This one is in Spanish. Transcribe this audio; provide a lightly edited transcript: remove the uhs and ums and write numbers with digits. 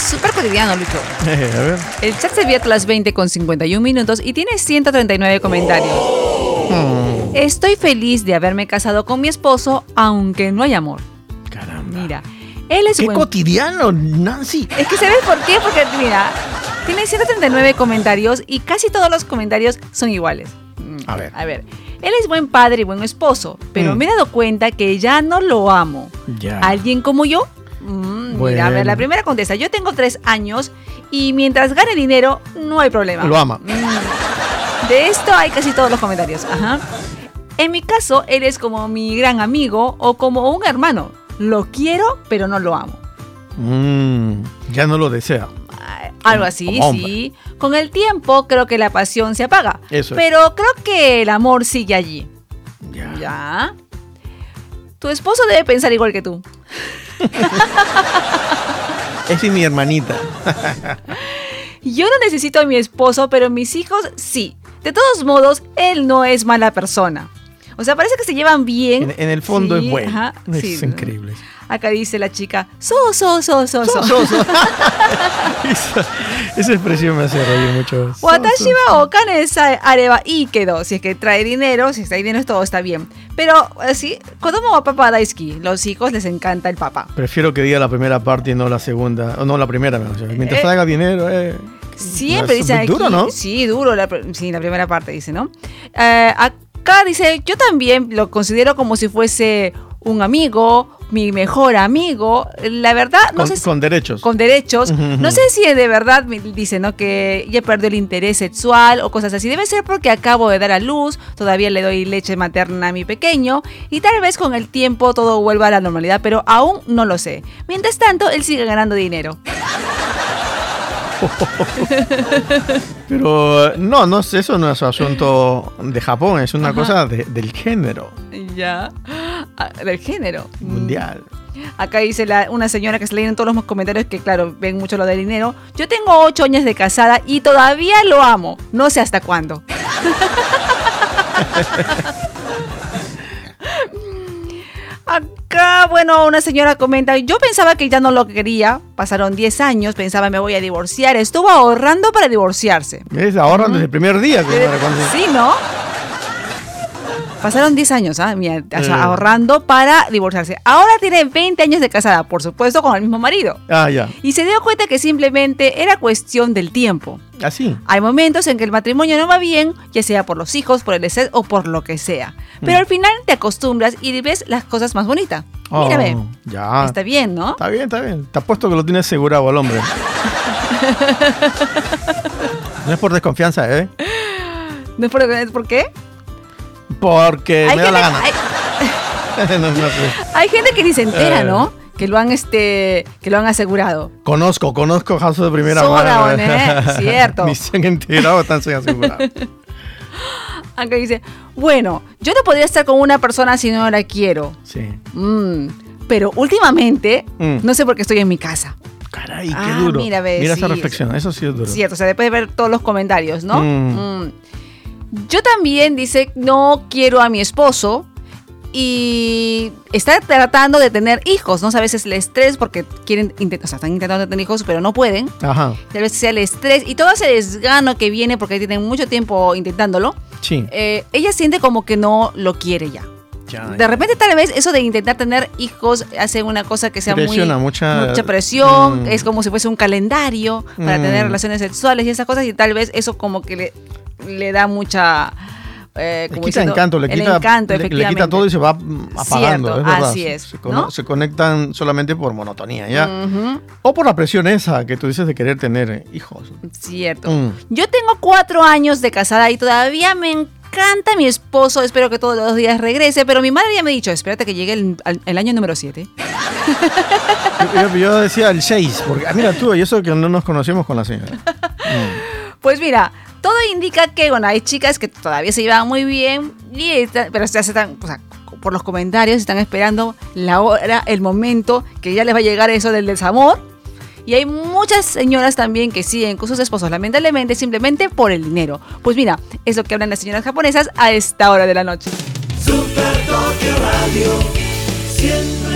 súper cotidiano, Lucho. A ver. El chat se abierto a las 20:51 y tiene 139 comentarios. Estoy feliz de haberme casado con mi esposo, aunque no hay amor. Caramba. Mira, él es Qué cotidiano, Nancy. Es que ¿sabes por qué? Porque, mira, tiene 139 comentarios y casi todos los comentarios son iguales. A ver. Él es buen padre y buen esposo, pero me he dado cuenta que ya no lo amo. Ya. ¿Alguien como yo? Mira, a ver, la primera contesta. Yo tengo 3 años y mientras gane dinero, no hay problema. Lo ama. De esto hay casi todos los comentarios. Ajá. En mi caso, él es como mi gran amigo o como un hermano. Lo quiero, pero no lo amo. Ya no lo desea. Algo así, sí. Con el tiempo creo que la pasión se apaga. Eso es. Pero creo que el amor sigue allí. Ya. Tu esposo debe pensar igual que tú. Esa es mi hermanita. Yo no necesito a mi esposo, pero mis hijos sí. De todos modos, él no es mala persona. O sea, parece que se llevan bien. En el fondo sí, es bueno. Ajá, Es sí, increíble. Acá dice la chica, so. Esa expresión me hace reír mucho. Watashi wa okane sae areba ii kedo. Si es que trae dinero, si trae dinero todo está bien. Pero así, kodomo wa papa daisuki. Los hijos les encanta el papá. Prefiero que diga la primera parte y no la segunda. O no la primera, mientras haga dinero. Siempre dice aquí. Duro, ¿no? Sí, duro. La primera parte dice, ¿no? Acá dice, yo también lo considero como si fuese un amigo, mi mejor amigo. La verdad, no sé si, con derechos. Con derechos. No sé si de verdad dice, ¿no? Que ya perdió el interés sexual o cosas así. Debe ser porque acabo de dar a luz, todavía le doy leche materna a mi pequeño y tal vez con el tiempo todo vuelva a la normalidad, pero aún no lo sé. Mientras tanto, él sigue ganando dinero. Pero no, eso no es asunto de Japón, es una cosa del género. Ya, del género mundial. Acá dice una señora que se lee en todos los comentarios que, claro, ven mucho lo de dinero. Yo tengo 8 años de casada y todavía lo amo. No sé hasta cuándo. Acá, bueno, una señora comenta, yo pensaba que ya no lo quería, pasaron 10 años, pensaba me voy a divorciar, estuvo ahorrando para divorciarse. ¿Ves? Ahorran desde el primer día. Sí, ¿no? Pasaron 10 años, ahorrando para divorciarse. Ahora tiene 20 años de casada, por supuesto, con el mismo marido. Ya. Y se dio cuenta que simplemente era cuestión del tiempo. Así. Hay momentos en que el matrimonio no va bien, ya sea por los hijos, por el estrés o por lo que sea. Pero al final te acostumbras y ves las cosas más bonitas. Mírame. Ya. Está bien, ¿no? Está bien. Te apuesto que lo tienes asegurado al hombre. No es por desconfianza, ¿eh? ¿No es por qué? Porque me da la gana. Hay gente que ni se entera, ¿no? Que lo han asegurado. Conozco casos de primera mano. Cierto. Ni se han enterado, están asegurados. Acá dice, bueno, yo no podría estar con una persona si no la quiero. Sí. Pero últimamente, no sé por qué estoy en mi casa. Caray, qué duro. Mira esa reflexión, eso sí es duro. Cierto, o sea, después de ver todos los comentarios, ¿no? Yo también, dice, no quiero a mi esposo y está tratando de tener hijos, ¿no? A veces el estrés porque están intentando tener hijos, pero no pueden. Ajá. Tal vez sea el estrés y todo ese desgano que viene porque tienen mucho tiempo intentándolo. Sí. Ella siente como que no lo quiere ya. De repente tal vez eso de intentar tener hijos hace una cosa que sea mucha presión, es como si fuese un calendario para tener relaciones sexuales y esas cosas y tal vez eso como que le da mucha... le quita encanto, le quita todo y se va apagando. Cierto, es verdad. Así es. Se conectan solamente por monotonía, ¿ya? O por la presión esa que tú dices de querer tener hijos. Cierto. Yo tengo 4 años de casada y todavía me encanta mi esposo. Espero que todos los días regrese, pero mi madre ya me ha dicho, espérate que llegue el año número 7. Yo decía el 6, porque mira tú, y eso que no nos conocemos con la señora. Pues mira, todo indica que, bueno, hay chicas que todavía se llevan muy bien, pero ya se están, o sea, por los comentarios están esperando la hora, el momento que ya les va a llegar eso del desamor. Y hay muchas señoras también que siguen con sus esposos, lamentablemente, simplemente por el dinero. Pues mira, es lo que hablan las señoras japonesas a esta hora de la noche. Super Tokio Radio, siempre